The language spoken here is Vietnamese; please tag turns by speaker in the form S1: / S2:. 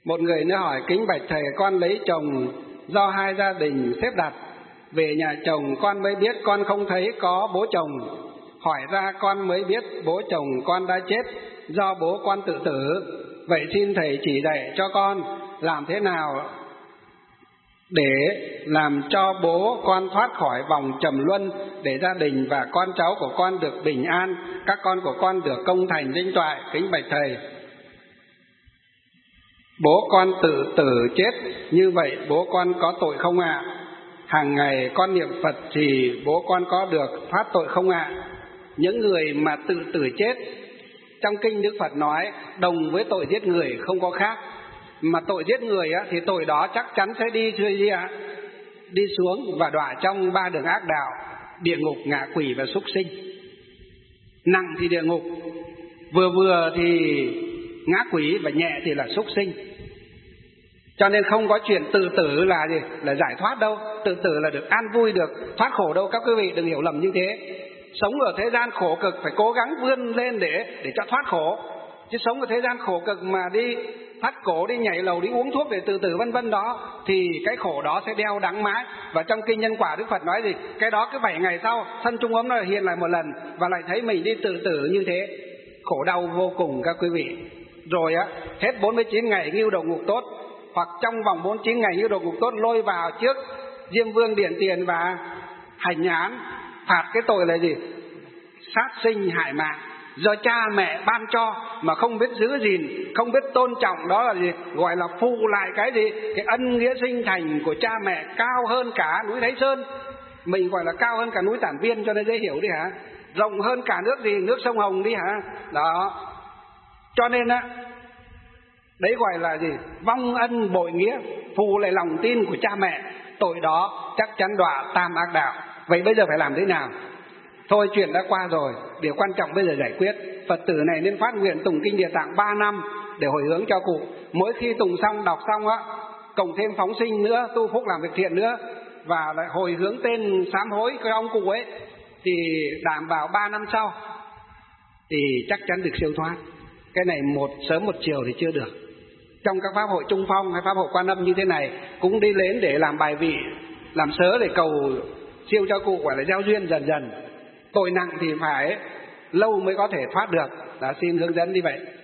S1: Một người nữa hỏi: kính bạch thầy, con lấy chồng do hai gia đình xếp đặt. Về nhà chồng con mới biết con không thấy có bố chồng. Hỏi ra con mới biết bố chồng con đã chết do bố con tự tử. Vậy xin thầy chỉ dạy cho con làm thế nào để làm cho bố con thoát khỏi vòng trầm luân, để gia đình và con cháu của con được bình an, các con của con được công thành danh toại. Kính bạch thầy, bố con tự tử chết, như vậy bố con có tội không ạ? Hàng ngày con niệm Phật thì bố con có được thoát tội không ạ? Những người mà tự tử chết, trong kinh Đức Phật nói đồng với tội giết người không có khác. Mà tội giết người á, thì tội đó chắc chắn sẽ đi xuống và đọa trong ba đường ác đạo: địa ngục, ngạ quỷ và súc sinh. Nặng thì địa ngục, vừa thì ngã quỷ, và nhẹ thì là súc sinh. Cho nên không có chuyện tự tử là gì? Là giải thoát đâu. Tự tử là được an vui, được thoát khổ đâu. Các quý vị đừng hiểu lầm như thế. Sống ở thế gian khổ cực phải cố gắng vươn lên để cho thoát khổ. Chứ sống ở thế gian khổ cực mà đi thắt cổ, đi nhảy lầu, đi uống thuốc để tự tử vân vân đó, thì cái khổ đó sẽ đeo đắng mãi. Và trong kinh Nhân Quả Đức Phật nói gì? Cái đó cứ 7 ngày sau thân trung ấm nó hiện lại một lần, và lại thấy mình đi tự tử như thế. Khổ đau vô cùng các quý vị. Rồi á, hết 49 ngày ngưu đầu ngục tốt, hoặc trong vòng 49 ngày ngưu đầu ngục tốt lôi vào trước Diêm Vương Điện Tiền và hành án, phạt cái tội là gì? Sát sinh hại mạng, do cha mẹ ban cho mà không biết giữ gìn, không biết tôn trọng. Đó là gì? Gọi là phụ lại cái gì? Cái ân nghĩa sinh thành của cha mẹ cao hơn cả núi Thái Sơn. Mình gọi là cao hơn cả núi Tản Viên cho nên dễ hiểu đi hả? Rộng hơn cả nước gì? Nước sông Hồng đi hả? Đó. Cho nên á, đấy gọi là gì? Vong ân bội nghĩa, phù lại lòng tin của cha mẹ. Tội đó chắc chắn đọa tam ác đạo. Vậy bây giờ phải làm thế nào? Thôi chuyện đã qua rồi, điều quan trọng bây giờ giải quyết. Phật tử này nên phát nguyện tụng kinh Địa Tạng 3 năm để hồi hướng cho cụ. Mỗi khi tụng xong, đọc xong á, cộng thêm phóng sinh nữa, tu phúc làm việc thiện nữa, và lại hồi hướng tên sám hối cái ông cụ ấy, thì đảm bảo 3 năm sau thì chắc chắn được siêu thoát. Cái này một sớm một chiều thì chưa được. Trong các pháp hội Trung Phong hay pháp hội Quan Âm như thế này cũng đi đến để làm bài vị, làm sớ để cầu siêu cho cụ, gọi là gieo duyên dần dần. Tội nặng thì phải lâu mới có thể thoát được. Đã xin hướng dẫn như vậy.